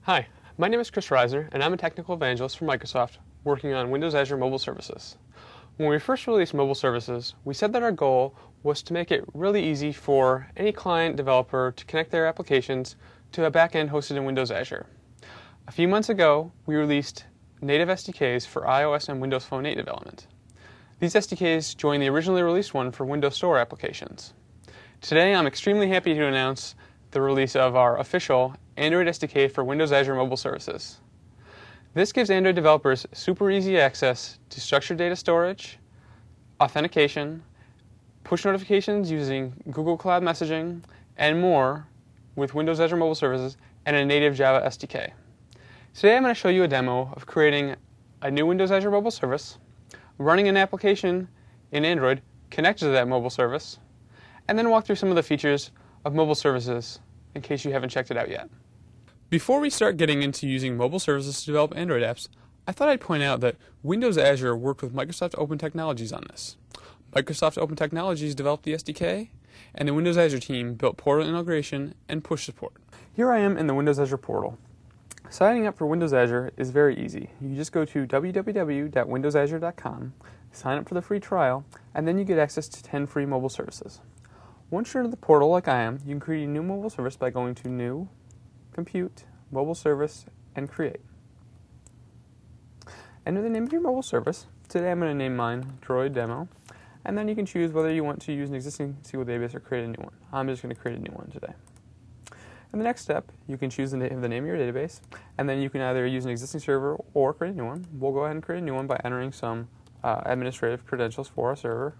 Hi, my name is Chris Reisner, and I'm a technical evangelist for Microsoft working on Windows Azure Mobile Services. When we first released mobile services, we said that our goal was to make it really easy for any client developer to connect their applications to a backend hosted in Windows Azure. A few months ago, we released native SDKs for iOS and Windows Phone 8 development. These SDKs join the originally released one for Windows Store applications. Today, I'm extremely happy to announce the release of our official Android SDK for Windows Azure Mobile Services. This gives Android developers super easy access to structured data storage, authentication, push notifications using Google Cloud Messaging, and more with Windows Azure Mobile Services and a native Java SDK. Today I'm going to show you a demo of creating a new Windows Azure Mobile Service, running an application in Android connected to that mobile service, and then walk through some of the features of mobile services in case you haven't checked it out yet. Before we start getting into using mobile services to develop Android apps, I thought I'd point out that Windows Azure worked with Microsoft Open Technologies on this. Microsoft Open Technologies developed the SDK, and the Windows Azure team built portal integration and push support. Here I am in the Windows Azure portal. Signing up for Windows Azure is very easy. You just go to www.windowsazure.com, sign up for the free trial, and then you get access to 10 free mobile services. Once you're in the portal like I am, you can create a new mobile service by going to New, Compute, Mobile Service, and Create. Enter the name of your mobile service. Today I'm going to name mine Droid Demo, and then you can choose whether you want to use an existing SQL database or create a new one. I'm just going to create a new one today. In the next step, you can choose the name of your database, and then you can either use an existing server or create a new one. We'll go ahead and create a new one by entering some administrative credentials for our server.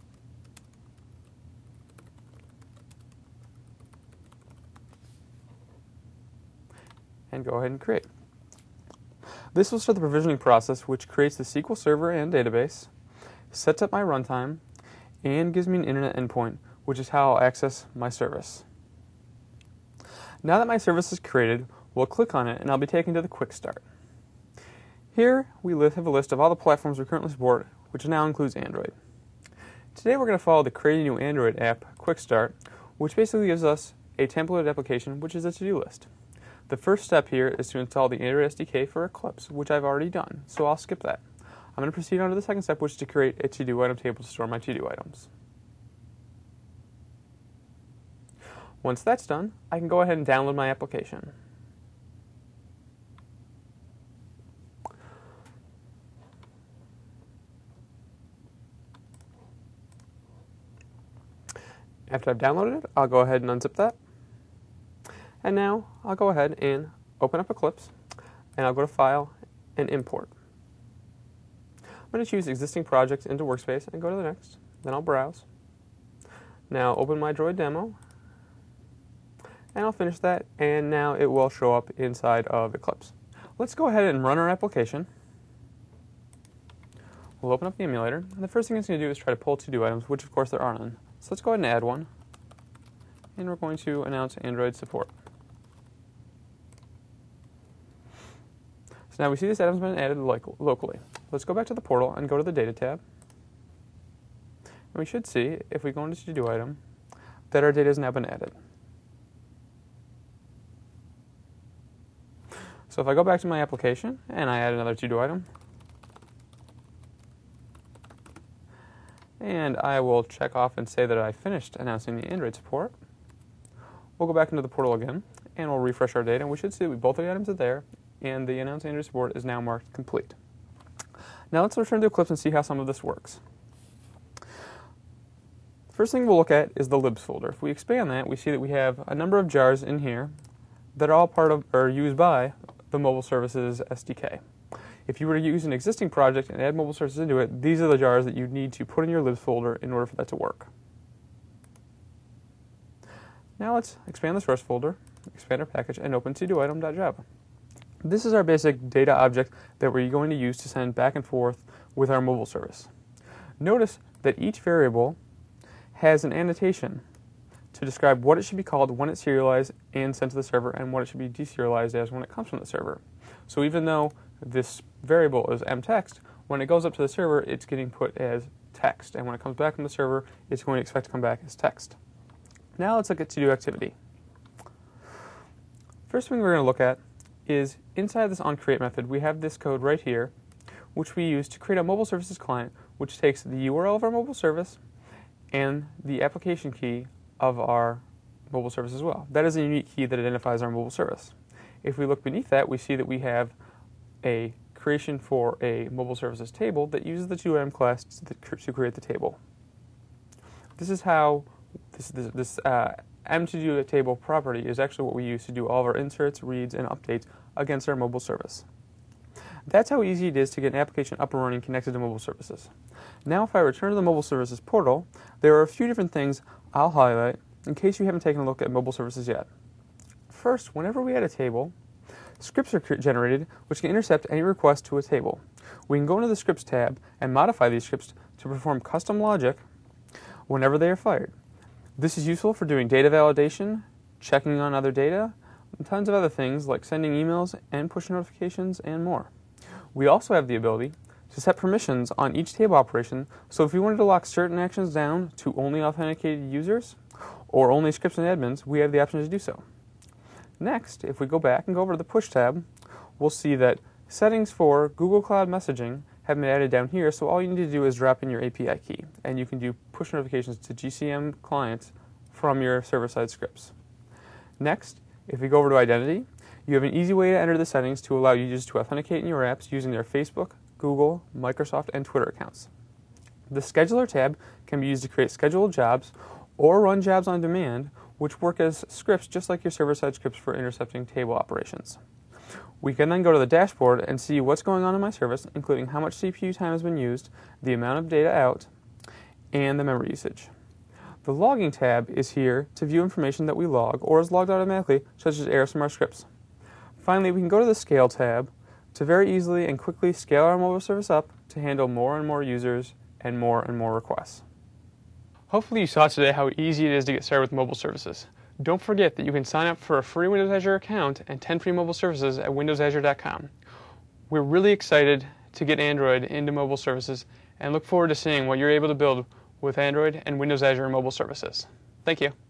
And go ahead and create. This will start the provisioning process, which creates the SQL server and database, sets up my runtime, and gives me an internet endpoint, which is how I'll access my service. Now that my service is created, we'll click on it and I'll be taken to the Quick Start. Here we have a list of all the platforms we currently support, which now includes Android. Today we're going to follow the Create a New Android App Quick Start, which basically gives us a templated application, which is a to-do list. The first step here is to install the Android SDK for Eclipse, which I've already done, so I'll skip that. I'm going to proceed on to the second step, which is to create a to-do item table to store my to-do items. Once that's done, I can go ahead and download my application. After I've downloaded it, I'll go ahead and unzip that. And now I'll go ahead and open up Eclipse, and I'll go to File and Import. I'm going to choose Existing Projects into Workspace and go to the next. Then I'll browse. Now open my Droid demo, and I'll finish that, and now it will show up inside of Eclipse. Let's go ahead and run our application. We'll open up the emulator, and the first thing it's going to do is try to pull to-do items, which of course there are none. So let's go ahead and add one, and we're going to announce Android support. So now we see this item's been added locally. Let's go back to the portal and go to the Data tab. And we should see, if we go into to-do item, that our data has now been added. So if I go back to my application and I add another to-do item, and I will check off and say that I finished announcing the Android support, we'll go back into the portal again, and we'll refresh our data, and we should see that both of the items are there, and the announced Android support is now marked complete. Now let's return to Eclipse and see how some of this works. The first thing we'll look at is the libs folder. If we expand that, we see that we have a number of jars in here that are all part of or used by the Mobile Services SDK. If you were to use an existing project and add mobile services into it, these are the jars that you need to put in your libs folder in order for that to work. Now let's expand the source folder, expand our package, and open to-do-item.java. This is our basic data object that we're going to use to send back and forth with our mobile service. Notice that each variable has an annotation to describe what it should be called when it's serialized and sent to the server, and what it should be deserialized as when it comes from the server. So even though this variable is mtext, when it goes up to the server, it's getting put as text, and when it comes back from the server, it's going to expect to come back as text. Now let's look at to-do activity. First thing we're going to look at is inside this onCreate method, we have this code right here, which we use to create a mobile services client, which takes the URL of our mobile service and the application key of our mobile service as well. That is a unique key that identifies our mobile service. If we look beneath that, we see that we have a creation for a mobile services table that uses the toItem class to create the table. This is how this m2do table property is actually what we use to do all of our inserts, reads, and updates against our mobile service. That's how easy it is to get an application up and running connected to mobile services. Now if I return to the mobile services portal, there are a few different things I'll highlight in case you haven't taken a look at mobile services yet. First, whenever we add a table, scripts are generated which can intercept any request to a table. We can go into the Scripts tab and modify these scripts to perform custom logic whenever they are fired. This is useful for doing data validation, checking on other data, and tons of other things like sending emails and push notifications and more. We also have the ability to set permissions on each table operation, so if we wanted to lock certain actions down to only authenticated users or only scripts and admins, we have the option to do so. Next, if we go back and go over to the Push tab, we'll see that settings for Google Cloud Messaging have been added down here, so all you need to do is drop in your API key, and you can do push notifications to GCM clients from your server-side scripts. Next, if we go over to Identity, you have an easy way to enter the settings to allow users to authenticate in your apps using their Facebook, Google, Microsoft, and Twitter accounts. The Scheduler tab can be used to create scheduled jobs or run jobs on demand, which work as scripts just like your server-side scripts for intercepting table operations. We can then go to the dashboard and see what's going on in my service, including how much CPU time has been used, the amount of data out, and the memory usage. The Logging tab is here to view information that we log or is logged automatically, such as errors from our scripts. Finally, we can go to the Scale tab to very easily and quickly scale our mobile service up to handle more and more users and more requests. Hopefully you saw today how easy it is to get started with mobile services. Don't forget that you can sign up for a free Windows Azure account and 10 free mobile services at windowsazure.com. We're really excited to get Android into mobile services and look forward to seeing what you're able to build with Android and Windows Azure mobile services. Thank you.